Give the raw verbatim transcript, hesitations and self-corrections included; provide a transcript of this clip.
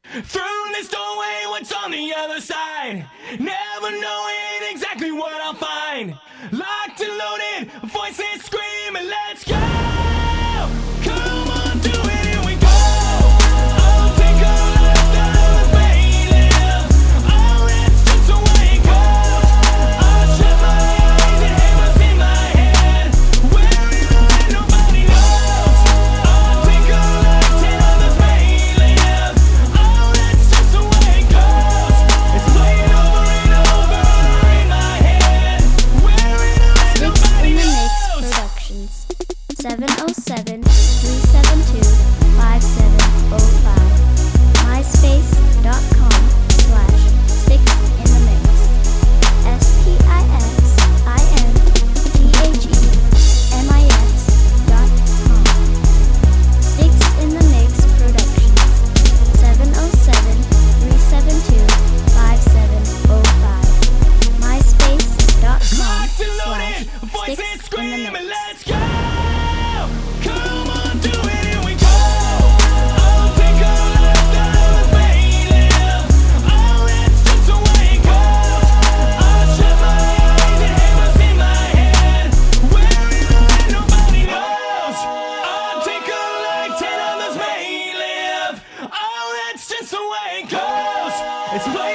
Through this doorway, what's on the other side? Never knowing exactly what I'll find. Locked and loaded, voices screaming, let's go! Come on, do it, here we go! I'll take a life that others may live. Oh, that's just the way it goes. I'll shut my eyes and hammers in my head. Where it all nobody knows. I'll take a life that others may live. Oh, that's just the way it goes. It's playing over and over in my head. Where it all nobody knows. Productions seven oh seven, three seven two, five seven oh five. MySpace.com slash Sticks in the Mix. S T I X I N T H E M I X dot com. Sticks in the Mix Productions seven oh seven, three seven two, five seven oh five. MySpace.com Locked and slash loaded, voices Sticks in the screaming, Mix. let's go! Come on, do it, here we go! I'll take a life that others may live. Oh, that's just the way it goes. I'll shut my eyes and hammers in my head. Where it all nobody knows. I'll take a life that others may live. Oh, that's just the way it goes. It's